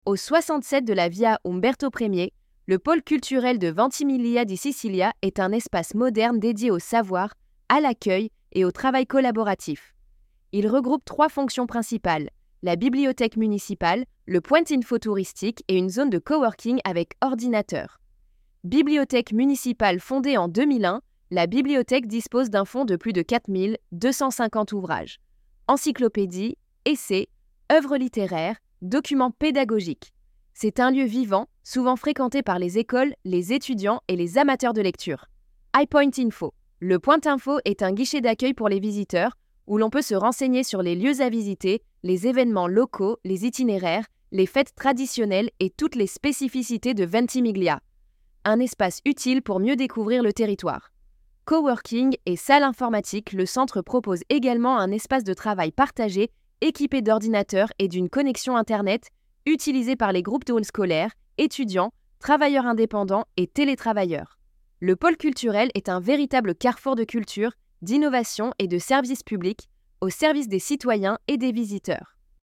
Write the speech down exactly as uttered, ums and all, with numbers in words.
Au soixante-sept de la Via Umberto Premier, le pôle culturel de Ventimiglia di Sicilia est un espace moderne dédié au savoir, à l'accueil et au travail collaboratif. Il regroupe trois fonctions principales, la bibliothèque municipale, le point info touristique et une zone de coworking avec ordinateur. Bibliothèque municipale fondée en deux mille un, la bibliothèque dispose d'un fonds de plus de quatre mille deux cent cinquante ouvrages, encyclopédies, essais, œuvres littéraires, documents pédagogiques. C'est un lieu vivant, souvent fréquenté par les écoles, les étudiants et les amateurs de lecture. iPoint Info. Le Point Info est un guichet d'accueil pour les visiteurs où l'on peut se renseigner sur les lieux à visiter, les événements locaux, les itinéraires, les fêtes traditionnelles et toutes les spécificités de Ventimiglia. Un espace utile pour mieux découvrir le territoire. Coworking et salle informatique, le centre propose également un espace de travail partagé équipé d'ordinateurs et d'une connexion Internet utilisé par les groupes de halls scolaires, étudiants, travailleurs indépendants et télétravailleurs. Le pôle culturel est un véritable carrefour de culture, d'innovation et de services publics au service des citoyens et des visiteurs.